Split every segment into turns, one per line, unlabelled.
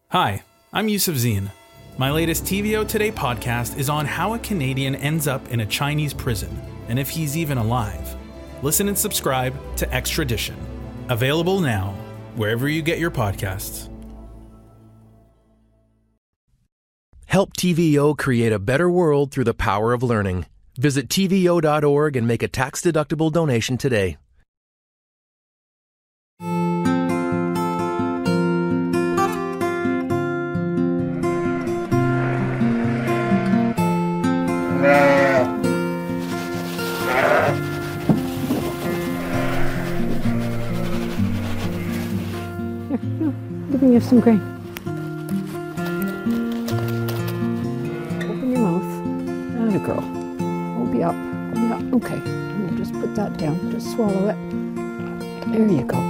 Hi, I'm Yusuf Zine. My latest TVO Today podcast is on how a Canadian ends up in a Chinese prison and if he's even alive. Listen and subscribe to Extradition. Available now, wherever you get your podcasts.
Help TVO create a better world through the power of learning. Visit TVO.org and make a tax-deductible donation today.
Giving you some grain. Open your mouth. Atta girl. We'll be up. Yeah, okay. We'll just put that down. Just swallow it. There you go.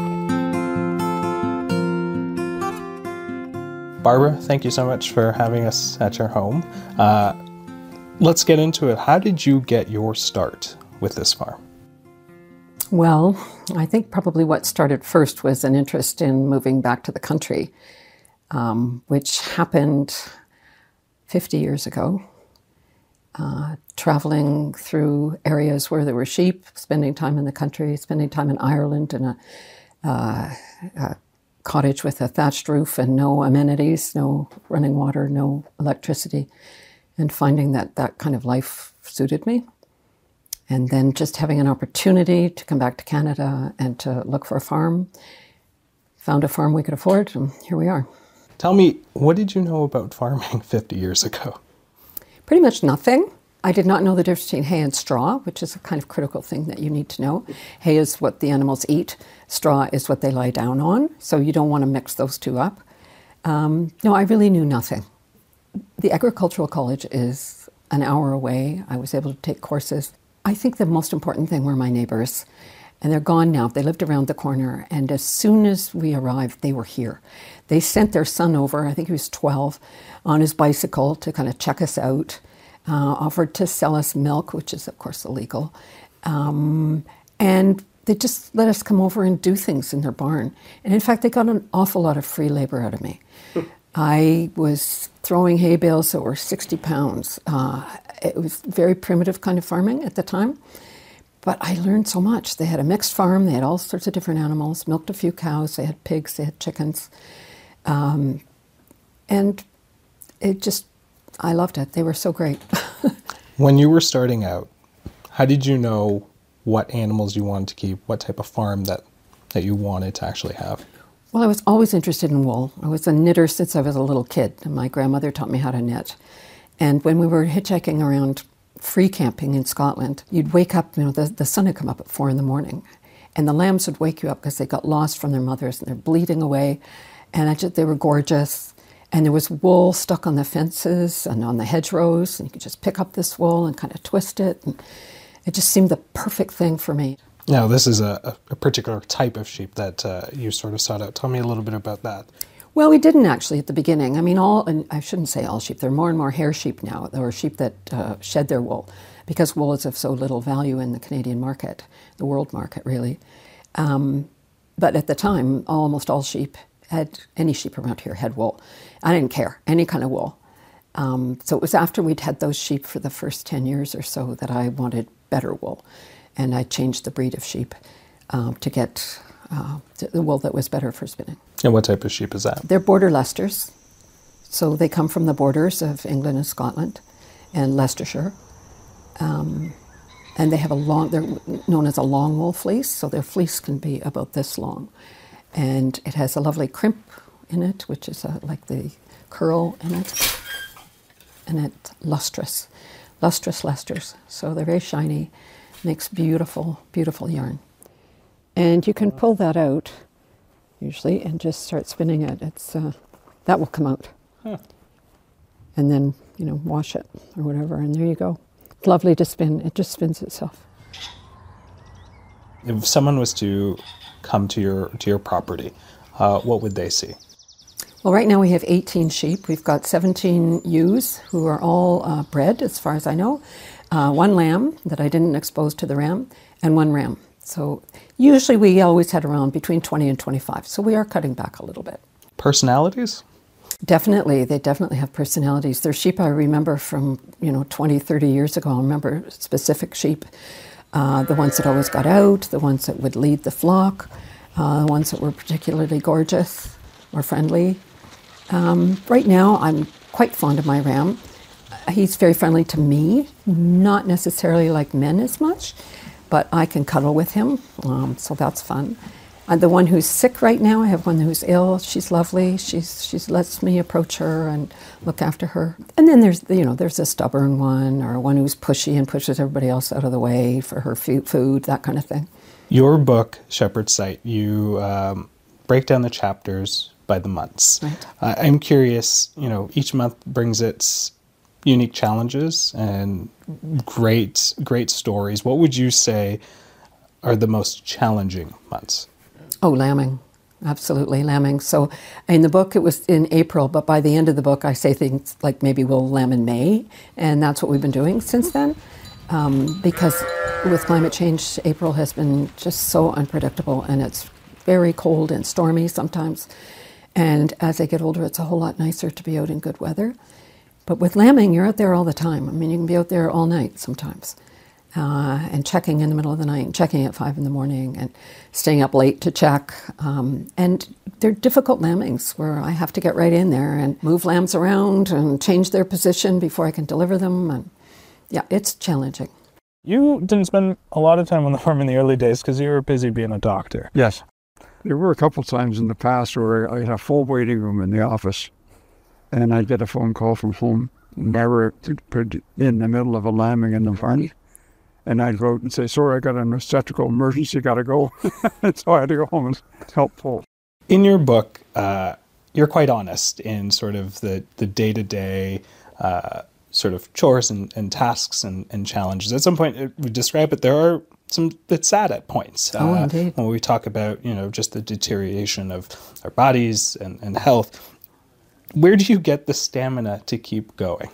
Barbara, thank you so much for having us at your home. Let's get into it. How did you get your start with this farm?
Well, I think probably what started first was an interest in moving back to the country, which happened 50 years ago. Traveling through areas where there were sheep, spending time in the country, spending time in Ireland in a cottage with a thatched roof and no amenities, no running water, no electricity, and finding that that kind of life suited me. And then just having an opportunity to come back to Canada and to look for a farm. Found a farm we could afford, and here we are.
Tell me, what did you know about farming 50 years ago?
Pretty much nothing. I did not know the difference between hay and straw, which is a kind of critical thing that you need to know. Hay is what the animals eat. Straw is what they lie down on, so you don't want to mix those two up. No, I really knew nothing. The agricultural college is an hour away. I was able to take courses. I think the most important thing were my neighbors, and they're gone now. They lived around the corner, and as soon as we arrived, they were here. They sent their son over, I think he was 12, on his bicycle to kind of check us out, offered to sell us milk, which is, of course, illegal, and they just let us come over and do things in their barn. And in fact, they got an awful lot of free labor out of me. I was throwing hay bales that were 60 pounds. It was very primitive kind of farming at the time, but I learned so much. They had a mixed farm. They had all sorts of different animals, milked a few cows. They had pigs. They had chickens. And it just, I loved it. They were so great.
When you were starting out, how did you know what animals you wanted to keep, what type of farm that you wanted to actually have?
Well, I was always interested in wool. I was a knitter since I was a little kid, and my grandmother taught me how to knit. And when we were hitchhiking around free camping in Scotland, you'd wake up, the sun had come up at 4 a.m, and the lambs would wake you up because they got lost from their mothers, and they're bleeding away, and they were gorgeous. And there was wool stuck on the fences and on the hedgerows, and you could just pick up this wool and kind of twist it, and it just seemed the perfect thing for me.
Now, this is a particular type of sheep that you sort of sought out. Tell me a little bit about that.
Well, we didn't actually at the beginning. I mean, and I shouldn't say all sheep. There are more and more hair sheep now. There are sheep that shed their wool because wool is of so little value in the Canadian market, the world market, really. But at the time, almost all sheep any sheep around here had wool. I didn't care, any kind of wool. So it was after we'd had those sheep for the first 10 years or so that I wanted better wool. And I changed the breed of sheep to get the wool that was better for spinning.
And what type of sheep is that?
They're border Leicesters. So they come from the borders of England and Scotland and Leicestershire. And they have they're known as a long wool fleece, so their fleece can be about this long. And it has a lovely crimp in it, which is like the curl in it. And it's lustrous Leicesters. So they're very shiny, makes beautiful, beautiful yarn. And you can pull that out, usually, and just start spinning it. That will come out. Huh. And then, wash it or whatever, and there you go. It's lovely to spin. It just spins itself.
If someone was to come to your property, what would they see?
Well, right now we have 18 sheep. We've got 17 ewes who are all bred, as far as I know. 1 lamb that I didn't expose to the ram, and 1 ram. So usually we always had around between 20 and 25. So we are cutting back a little bit.
Personalities?
Definitely, they definitely have personalities. There's sheep I remember from, 20, 30 years ago. I remember specific sheep, the ones that always got out, the ones that would lead the flock, the ones that were particularly gorgeous or friendly. Right now, I'm quite fond of my ram. He's very friendly to me, not necessarily like men as much, but I can cuddle with him, so that's fun. The one who's sick right now, I have one who's ill. She's lovely. She lets me approach her and look after her. And then there's a stubborn one, or one who's pushy and pushes everybody else out of the way for her food, that kind of thing.
Your book, Shepherd's Sight, you break down the chapters by the months.
Right.
I'm curious, each month brings its unique challenges and great stories. What would you say are the most challenging months?
Oh, lambing. Absolutely, lambing. So in the book, it was in April, but by the end of the book, I say things like maybe we'll lamb in May, and that's what we've been doing since then. Because with climate change, April has been just so unpredictable, and it's very cold and stormy sometimes. And as I get older, it's a whole lot nicer to be out in good weather. But with lambing, you're out there all the time. I mean, you can be out there all night sometimes. And checking in the middle of the night, and checking at 5 a.m, and staying up late to check. And they're difficult lambings where I have to get right in there and move lambs around and change their position before I can deliver them. And yeah, it's challenging.
You didn't spend a lot of time on the farm in the early days because you were busy being a doctor.
Yes. There were a couple times in the past where I had a full waiting room in the office, and I'd get a phone call from home, never in the middle of a lambing in the farm. And I'd go out and say, sorry, I got an obstetrical emergency, got to go. So I had to go home and help pull.
In your book, you're quite honest in sort of the day-to-day sort of chores and tasks and challenges. At some point, we describe it, there are some that's sad at points.
Indeed.
When we talk about, just the deterioration of our bodies and health. Where do you get the stamina to keep going?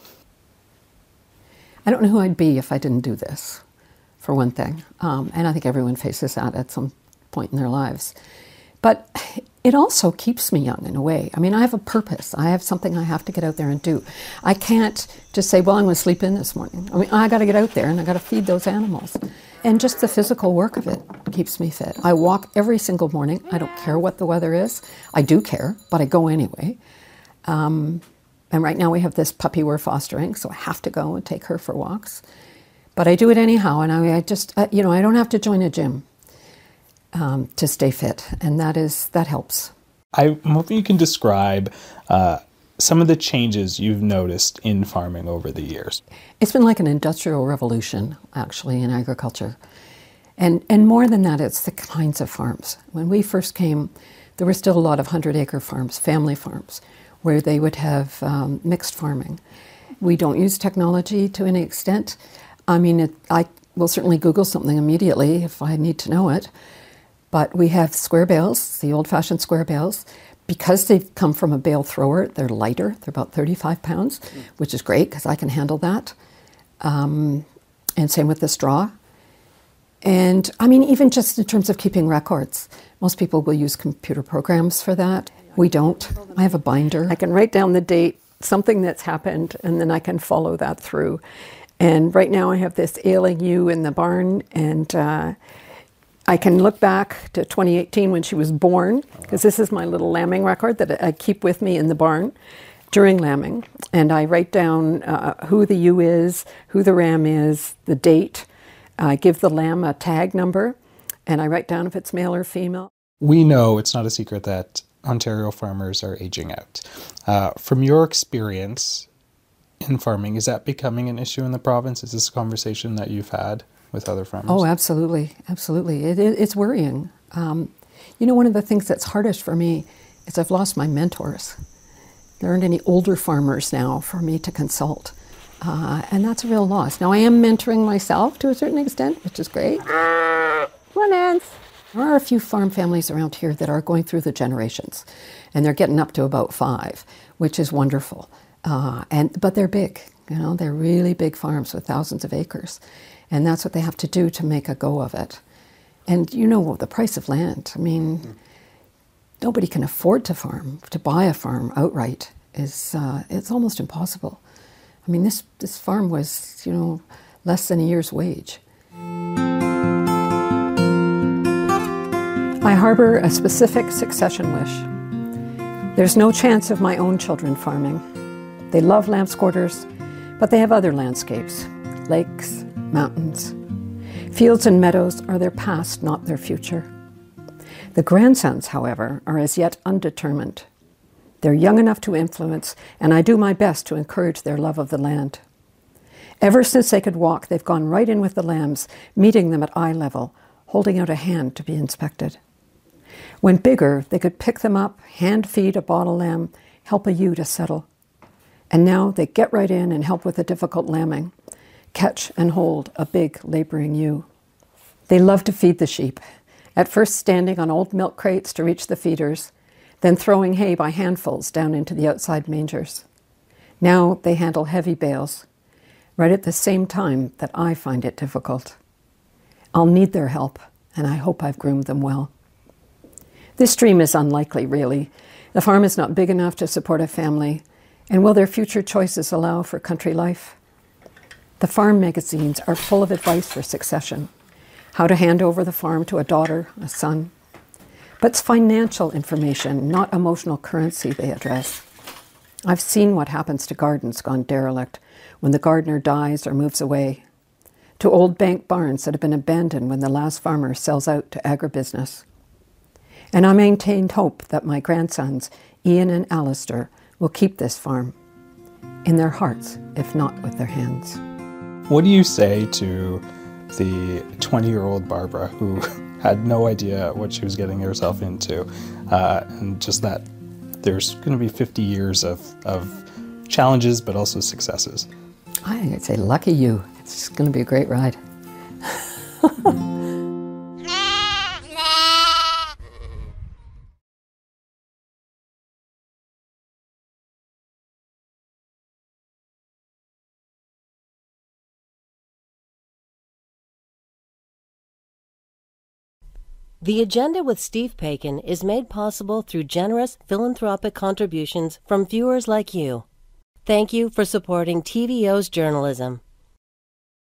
I don't know who I'd be if I didn't do this, for one thing. And I think everyone faces that at some point in their lives. But it also keeps me young in a way. I mean, I have a purpose. I have something I have to get out there and do. I can't just say, well, I'm going to sleep in this morning. I mean, I got to get out there and I got to feed those animals. And just the physical work of it keeps me fit. I walk every single morning. I don't care what the weather is. I do care, but I go anyway. And right now we have this puppy we're fostering, so I have to go and take her for walks. But I do it anyhow, and I just, I don't have to join a gym to stay fit, and that helps.
I'm hoping you can describe some of the changes you've noticed in farming over the years.
It's been like an industrial revolution, actually, in agriculture. And more than that, it's the kinds of farms. When we first came, there were still a lot of 100-acre farms, family farms, where they would have mixed farming. We don't use technology to any extent. I mean, I will certainly Google something immediately if I need to know it. But we have square bales, the old-fashioned square bales. Because they've come from a bale thrower, they're lighter. They're about 35 pounds, which is great because I can handle that. And same with the straw. And I mean, even just in terms of keeping records, most people will use computer programs for that. We don't. I have a binder. I can write down the date, something that's happened, and then I can follow that through. And right now I have this ailing ewe in the barn, and I can look back to 2018 when she was born, because this is my little lambing record that I keep with me in the barn during lambing. And I write down who the ewe is, who the ram is, the date. I give the lamb a tag number, and I write down if it's male or female.
We know it's not a secret that Ontario farmers are aging out. From your experience in farming, is that becoming an issue in the province? Is this a conversation that you've had with other farmers?
Oh, absolutely. Absolutely. It's worrying. One of the things that's hardest for me is I've lost my mentors. There aren't any older farmers now for me to consult. And that's a real loss. Now, I am mentoring myself to a certain extent, which is great. Come on, Nance. There are a few farm families around here that are going through the generations, and they're getting up to about 5, which is wonderful. But they're big, they're really big farms with thousands of acres. And that's what they have to do to make a go of it. And the price of land. I mean, nobody can afford to buy a farm outright is it's almost impossible. I mean, this farm was, less than a year's wage. I harbor a specific succession wish. There's no chance of my own children farming. They love Lamb's Quarters, but they have other landscapes, lakes, mountains. Fields and meadows are their past, not their future. The grandsons, however, are as yet undetermined. They're young enough to influence, and I do my best to encourage their love of the land. Ever since they could walk, they've gone right in with the lambs, meeting them at eye level, holding out a hand to be inspected. When bigger, they could pick them up, hand feed a bottle lamb, help a ewe to settle. And now they get right in and help with the difficult lambing, catch and hold a big laboring ewe. They love to feed the sheep, at first standing on old milk crates to reach the feeders, then throwing hay by handfuls down into the outside mangers. Now they handle heavy bales, right at the same time that I find it difficult. I'll need their help, and I hope I've groomed them well. This dream is unlikely, really. The farm is not big enough to support a family, and will their future choices allow for country life? The farm magazines are full of advice for succession, how to hand over the farm to a daughter, a son. But it's financial information, not emotional currency they address. I've seen what happens to gardens gone derelict when the gardener dies or moves away, to old bank barns that have been abandoned when the last farmer sells out to agribusiness. And I maintained hope that my grandsons, Ian and Alistair, will keep this farm in their hearts, if not with their hands.
What do you say to the 20-year-old Barbara who had no idea what she was getting herself into, and just that there's going to be 50 years of challenges but also successes?
I'd say lucky you. It's going to be a great ride.
The Agenda with Steve Paikin is made possible through generous philanthropic contributions from viewers like you. Thank you for supporting TVO's journalism.